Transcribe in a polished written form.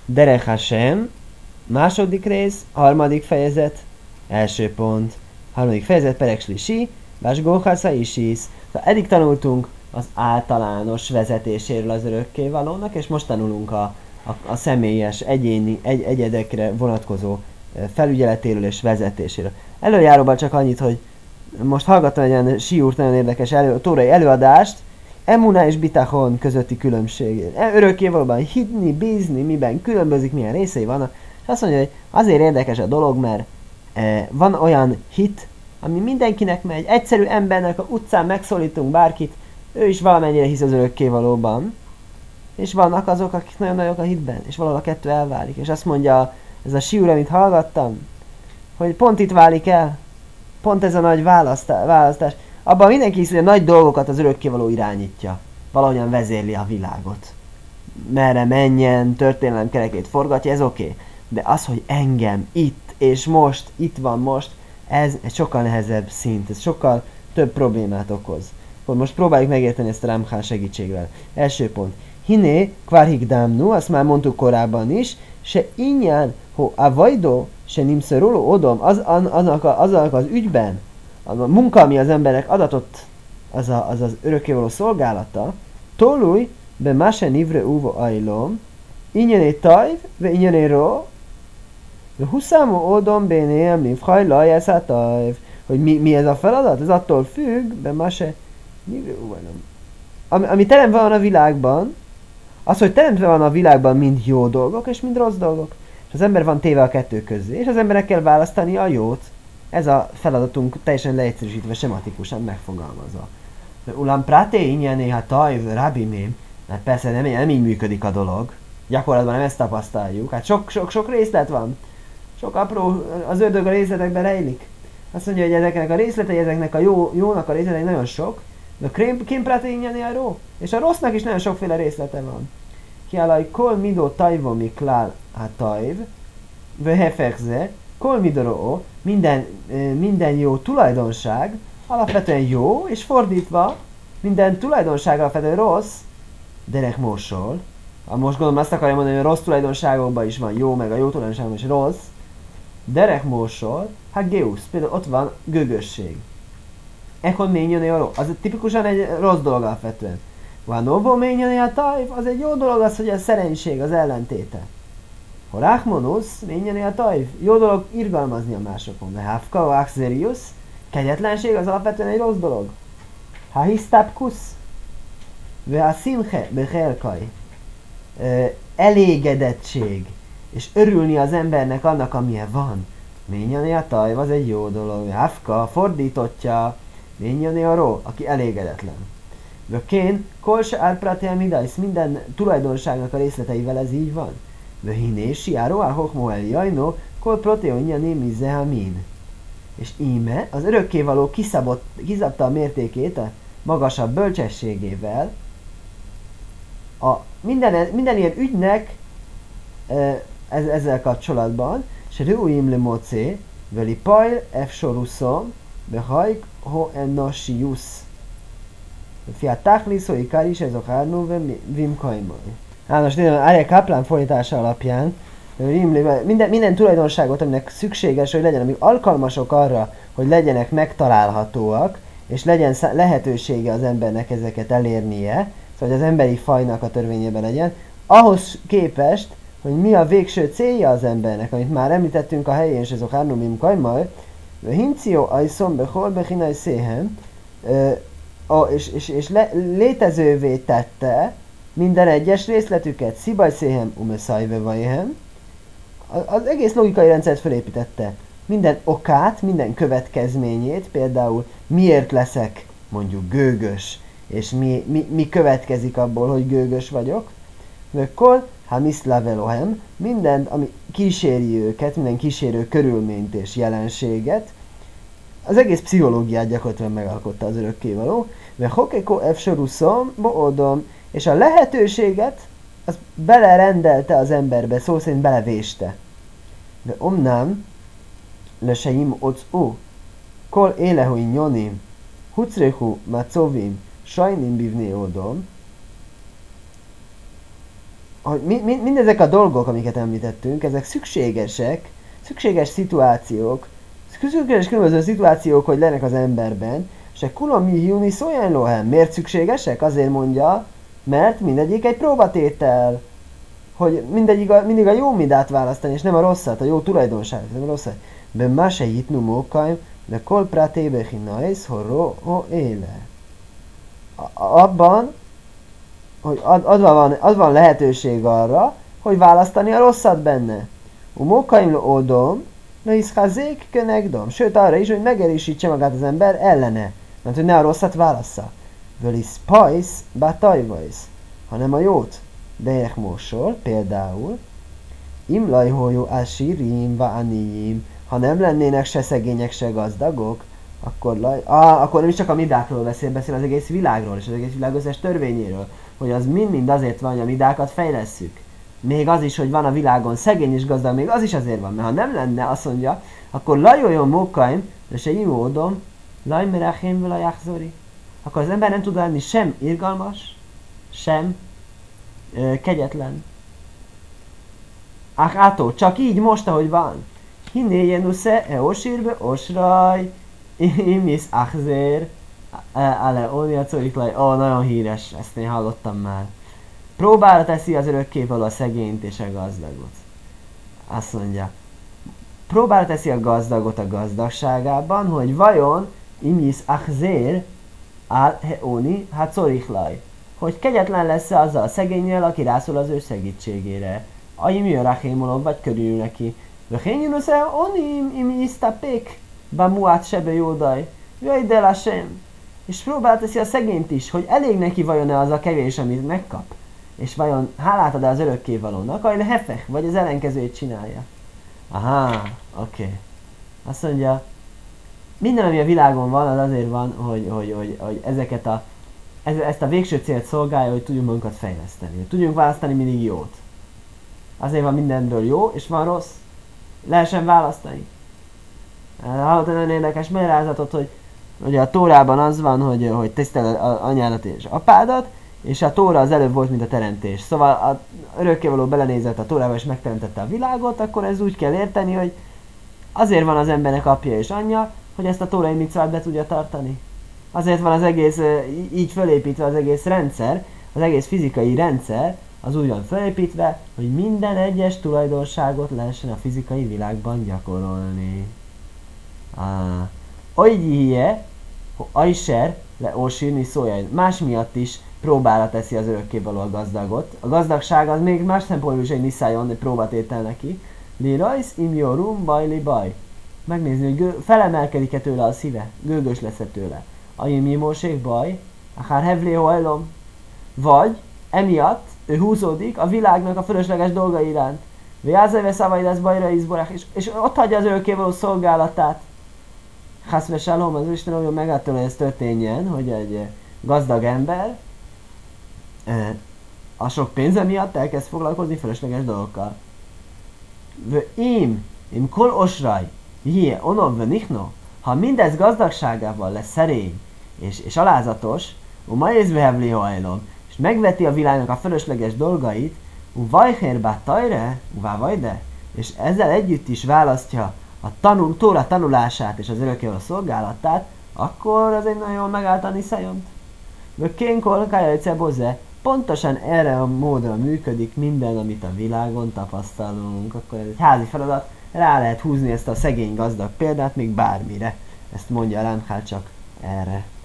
Derech Hashem, második rész, harmadik fejezet, első pont. Harmadik fejezet, Perek Slisi, Vasgóhasza Isis. Szóval eddig tanultunk az általános vezetéséről az örökkévalónak, és most tanulunk a személyes, egyedekre vonatkozó felügyeletéről és vezetéséről. Előjáróban csak annyit, hogy most hallgattam egy olyan siúrt, nagyon érdekes tórai előadást, Emuna és Bitachon közötti különbség. Örökkévalóban hinni, bízni, miben különbözik, milyen részei vannak. És azt mondja, hogy azért érdekes a dolog, mert van olyan hit, ami mindenkinek megy. Egyszerű embernek a utcán megszólítunk bárkit, ő is valamennyire hisz az örökkévalóban. És vannak azok, akik nagyon nagyok a hitben, és valahol a kettő elválik. És azt mondja, ez a siúr, amit hallgattam, hogy pont itt válik el. Pont ez a nagy választás. Abban mindenki hisz, hogy a nagy dolgokat az örökkévaló irányítja. Valahogyan vezérli a világot. Merre menjen, történelem kerekét forgatja, ez oké. De az, hogy engem itt és most, itt van most, ez egy sokkal nehezebb szint, ez sokkal több problémát okoz. Most próbáljuk megérteni ezt a Ramchal segítségével. Első pont. Hiné, kvarhigdámnu, azt már mondtuk korábban is, se ingyen, ho avajdó, se nimszeroló odom, aznak az ügyben, a munka, ami az emberek adatott, az örökkévaló szolgálata, tolúj, be máse nivre uvo ajlom, ingyené tajv, ve ingyené ró, ve huszámú odom béném livhaj lajász a tajv. Hogy mi ez a feladat? Ez attól függ, be máse nivre uvo ajlom. Ami teremtve van a világban, az, hogy teremtve van a világban mind jó dolgok, és mind rossz dolgok. És az ember van téve a kettő közé, és az embernek kell választani a jót. Ez a feladatunk teljesen leegyszerűsítve, sematikusan megfogalmazva. Ulam praté ingyen néha tajv, rabimém, mert persze nem így működik a dolog. Gyakorlatban nem ezt tapasztaljuk. Hát sok részlet van. Sok apró, az ördög a részletekben rejlik. Azt mondja, hogy ezeknek a részletei, ezeknek a jónak a részletei nagyon sok, de kim praté ingyen néha ró. És a rossznak is nagyon sokféle részlete van. Kialaj kol midó tajvo miklál a tajv, vehefekze, kol midoro, minden jó tulajdonság alapvetően jó, és fordítva, minden tulajdonság alapvetően rossz, derek mósol. Most gondolom azt akarja mondani, hogy a rossz tulajdonságokban is van jó, meg a jó tulajdonságokban is rossz. Derek mósol, hát geusz, például ott van gőgösség. Ekkor ményöné a rossz. Az tipikusan egy rossz dolog alapvetően. Van novó ményöné a tajv, az egy jó dolog az, hogy a szerenység az ellentéte. Ha rákmonusz, ményöné a tajv, jó dolog irgalmazni a másokon. De hafka, axerius, kegyetlenség az alapvetően egy rossz dolog. Ha hisztapkusz, ve a szimche bechelkai, elégedettség, és örülni az embernek annak, amilyen van. Ményani a tajv, az egy jó dolog. Hafka, fordítottja, ményani a ró, aki elégedetlen. Vökén, kol se átpratél midajsz, minden tulajdonságnak a részleteivel ez így van. Vöhiné, siáró, a hochmo el jajno, kol proteonja némi zehamin. És íme az örökkévaló kiszabta a mértékét a magasabb bölcsességével. Minden ilyen ügynek ezzel kapcsolatban, se rőim le mocé, veli pajl efsoruszom, behajk ho enosius. Fia tachlisz, hogy kár is ez a hárnó, vimkajmaj. Most Arya Kaplan fordítása alapján minden tulajdonságot, aminek szükséges, hogy legyen, amik alkalmasok arra, hogy legyenek megtalálhatóak, és legyen lehetősége az embernek ezeket elérnie, szóval hogy az emberi fajnak a törvényében legyen, ahhoz képest, hogy mi a végső célja az embernek, amit már említettünk a helyén, és ez a Hárnumim Kajmaj, Hinció ajszom behol bechinaj széhen, és létezővé tette minden egyes részletüket, szibaj széhem, umeszajve vajhem, az egész logikai rendszert felépítette. Minden okát, minden következményét, például miért leszek mondjuk gőgös, és mi következik abból, hogy gőgös vagyok. Vökkol, ha miszlavelohem, mindent, ami kíséri őket, minden kísérő körülményt és jelenséget, az egész pszichológiát gyakorlatilag megalkotta az örökkévaló. Ve hokeko efsoruszom, boodom, és a lehetőséget az belerendelte az emberbe, szó szerint belevéste. De omnám, leseim ocú, kol élehui nyonim, hucrehu macovim, sajnim bivné odom, hogy mindezek a dolgok, amiket említettünk, ezek szükségesek, szükséges szituációk, szükséges különböző szituációk, hogy lennek az emberben, és egy kulom júni szóján lohem. Miért szükségesek? Azért mondja, mert mindegyik egy próbatétel, hogy mindig a jó midát választani, és nem a rosszat, a jó tulajdonságot, nem a rosszat. Ben ma se hitnu mókaim, de kol pratébe hinais, horro o éle. Abban, hogy az van lehetőség arra, hogy választani a rosszat benne. Mókaim lo odom, na iszhazék könegdom. Sőt arra is, hogy megerősítse magát az ember ellene. Mert hogy ne a rosszat válassza. Völisz pajsz, bátajvajsz. Hanem a jót. Derek mosol, például, imlajhójó ásirim vánijim, ha nem lennének se szegények, se gazdagok, akkor nem is csak a midákról beszél az egész világról, és az egész világ összes törvényéről, hogy az mind azért van, hogy a midákat fejlesszük. Még az is, hogy van a világon szegény és gazdag, még az is azért van, mert ha nem lenne, azt mondja, akkor lajojon mókaim, de se imódom, lajmerachém vele jachzori. Akkor az ember nem tud lenni sem irgalmas, sem kegyetlen. Átó, csak így most, ahogy van. Hinné jenusze, osírbe, osraj, imis achzér, ale onia coriklaj. Nagyon híres, ezt én hallottam már. Próbára teszi az örökkévaló a szegényt és a gazdagot. Azt mondja, próbára teszi a gazdagot a gazdagságában, hogy vajon imis achzér, al heoni, hát coriklaj. Hogy kegyetlen lesz-e azzal a szegénnyel, aki rászól az ő segítségére. Aim jörahémolom, vagy körül neki. Vöhényunusze onim imi isztapék, bamuát sebe jódaj. Jöjj de lasem. És próbál teszi a szegényt is, hogy elég neki vajon-e az a kevés, amit megkap. És vajon hálát ad-e az örökkévalónak, vagy hefech, vagy az ellenkezőjét csinálja. Aha, oké. Azt mondja, minden, ami a világon van, az azért van, hogy ezt a végső célt szolgálja, hogy tudjunk magunkat fejleszteni. Hogy tudjunk választani mindig jót. Azért van mindenről jó, és van rossz. Lehessen választani. Hallottam nagyon érdekes magyarázatot, hogy ugye a Tórában az van, hogy tiszteled anyádat és apádat, és a Tóra az előbb volt, mint a teremtés. Szóval a örökkévaló belenézett a Tórába és megteremtette a világot, akkor ez úgy kell érteni, hogy azért van az embernek apja és anyja, hogy ezt a tórai micvát be tudja tartani. Azért van az egész így fölépítve az egész rendszer, az egész fizikai rendszer, az úgy van fölépítve, hogy minden egyes tulajdonságot lehessen a fizikai világban gyakorolni. Olyhie, ajser le ósírni szóljai. Más miatt is próbára teszi az örökkévaló a gazdagot. A gazdagság az még más szempontból is egy niszájon, egy próbatétel neki. Li rajsz im yorum bajli baj. Megnézni, hogy felemelkedik-e tőle a szíve, gőgös lesz-e tőle. Ajim imóség baj, akár hevlé hajlom. Vagy emiatt ő húzódik a világnak a fölösleges dolgai iránt. Vjázájve szavai lesz bajra izborák, és ott hagyja az örökkévaló szolgálatát. Hászve sálom, az Isten olyan megálltól, hogy ez történjen, hogy egy gazdag ember a sok pénze miatt elkezd foglalkozni fölösleges dolgokkal. Im kol osraj, jé, onom venichno, ha mindez gazdagságával lesz szerény és alázatos, majézve hevli hajlom, és megveti a világnak a fölösleges dolgait, vajhér bát tajre, vajde, és ezzel együtt is választja a Tóra tanulását és az örökkévaló szolgálatát, akkor az egy nagyon megállt niszájont. Kénkor kájajce boze, pontosan erre a módra működik minden, amit a világon tapasztalunk. Akkor ez egy házi feladat, rá lehet húzni ezt a szegény gazdag példát még bármire. Ezt mondja a Ramchal csak erre.